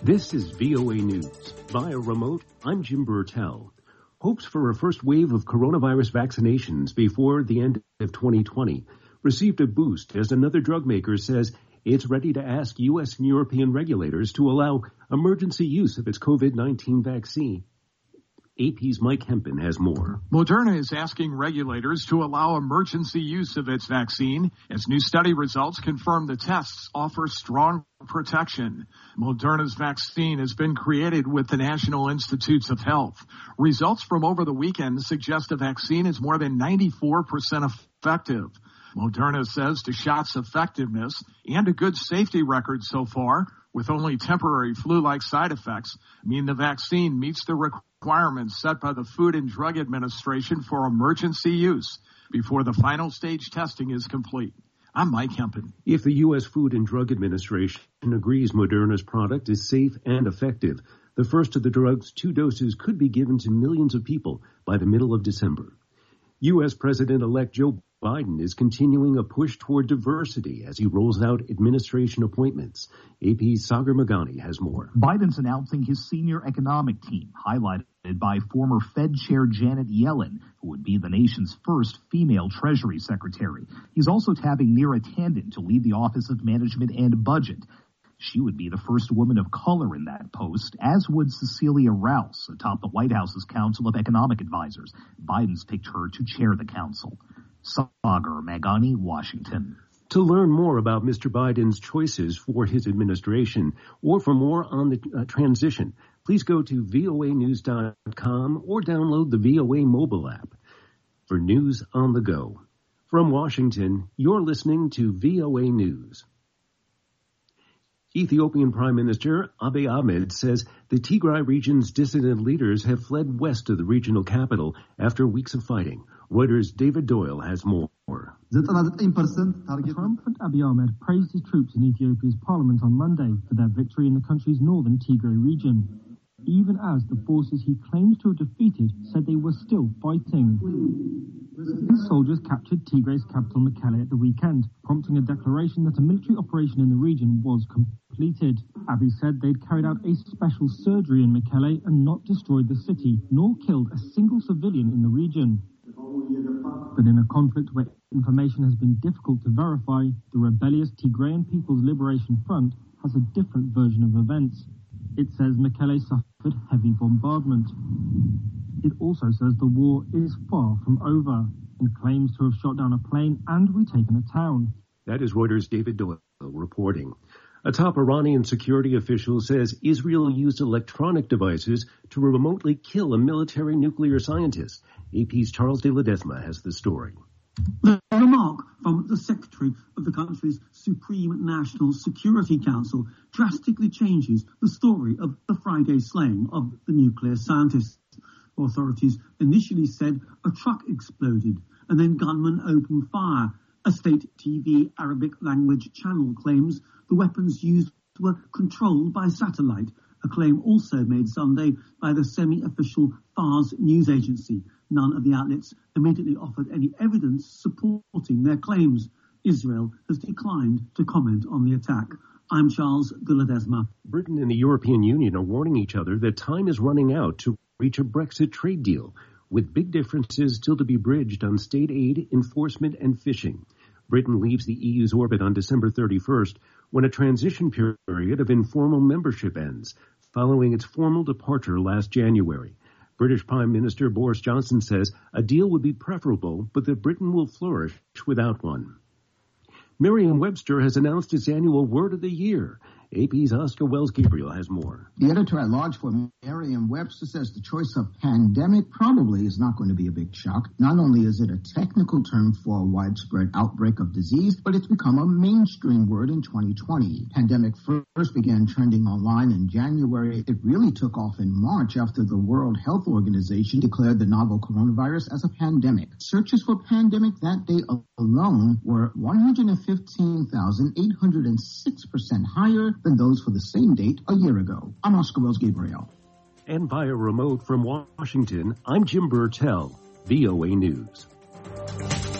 This is VOA News. Via remote, I'm Jim Burtell. Hopes for a first wave of coronavirus vaccinations before the end of 2020 received a boost as another drug maker says it's ready to ask U.S. and European regulators to allow emergency use of its COVID-19 vaccine. AP's Mike Hempen has more. Moderna is asking regulators to allow emergency use of its vaccine as new study results confirm the tests offer strong protection. Moderna's vaccine has been created with the National Institutes of Health. Results from over the weekend suggest the vaccine is more than 94% effective. Moderna says the shot's effectiveness and a good safety record so far, with only temporary flu-like side effects, mean the vaccine meets the requirements set by the Food and Drug Administration for emergency use before the final stage testing is complete. I'm Mike Hempen. If the U.S. Food and Drug Administration agrees Moderna's product is safe and effective, the first of the drug's 2 doses could be given to millions of people by the middle of December. U.S. President-elect Joe Biden is continuing a push toward diversity as he rolls out administration appointments. AP's Sagar Meghani has more. Biden's announcing his senior economic team, highlighted by former Fed Chair Janet Yellen, who would be the nation's first female Treasury Secretary. He's also tabbing Neera Tanden to lead the Office of Management and Budget. She would be the first woman of color in that post, as would Cecilia Rouse, atop the White House's Council of Economic Advisors. Biden's picked her to chair the council. Sagar Meghani, Washington. To learn more about Mr. Biden's choices for his administration or for more on the transition, please go to voanews.com or download the VOA mobile app. For news on the go. From Washington, you're listening to VOA News. Ethiopian Prime Minister Abiy Ahmed says the Tigray region's dissident leaders have fled west of the regional capital after weeks of fighting. Reuters' David Doyle has more. Trump and Abiy Ahmed praised his troops in Ethiopia's parliament on Monday for their victory in the country's northern Tigray region, even as the forces he claims to have defeated said they were still fighting. His soldiers captured Tigray's capital Mekelle at the weekend, prompting a declaration that a military operation in the region was completed. Abiy said they'd carried out a special surgery in Mekelle and not destroyed the city, nor killed a single civilian in the region. But in a conflict where information has been difficult to verify, the rebellious Tigrayan People's Liberation Front has a different version of events. It says Mekelle suffered heavy bombardment. It also says the war is far from over and claims to have shot down a plane and retaken a town. That is Reuters' David Doyle reporting. A top Iranian security official says Israel used electronic devices to remotely kill a military nuclear scientist. AP's Charles de Ledesma has the story. The remark from the Secretary of the country's Supreme National Security Council drastically changes the story of the Friday slaying of the nuclear scientist. Authorities initially said a truck exploded and then gunmen opened fire. A state TV Arabic language channel claims the weapons used were controlled by satellite, a claim also made Sunday by the semi-official Fars news agency. None of the outlets immediately offered any evidence supporting their claims. Israel has declined to comment on the attack. I'm Charles de Ledesma. Britain and the European Union are warning each other that time is running out to reach a Brexit trade deal, with big differences still to be bridged on state aid, enforcement, and fishing. Britain leaves the EU's orbit on December 31st, when a transition period of informal membership ends, following its formal departure last January. British Prime Minister Boris Johnson says a deal would be preferable, but that Britain will flourish without one. Merriam-Webster has announced its annual Word of the Year. AP's Oscar Wells-Gabriel has more. The editor-at-large for Merriam-Webster says the choice of pandemic probably is not going to be a big shock. Not only is it a technical term for a widespread outbreak of disease, but it's become a mainstream word in 2020. Pandemic first began trending online in January. It really took off in March after the World Health Organization declared the novel coronavirus as a pandemic. Searches for pandemic that day alone were 115,806% higher than those for the same date a year ago. I'm Oscar Wells-Gabriel. And via remote from Washington, I'm Jim Burtell, VOA News.